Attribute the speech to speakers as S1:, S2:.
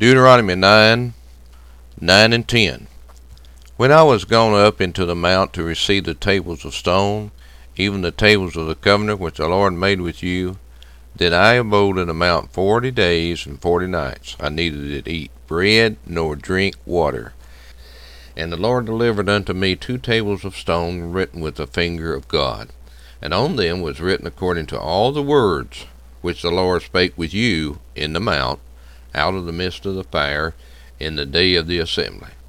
S1: Deuteronomy 9 and 10. When I was gone up into the mount to receive the tables of stone, even the tables of the covenant which the Lord made with you, then I abode in the mount 40 days and 40 nights. I neither did eat bread nor drink water. And the Lord delivered unto me 2 tables of stone written with the finger of God, and on them was written according to all the words which the Lord spake with you in the mount, out of the midst of the fire, in the day of the assembly.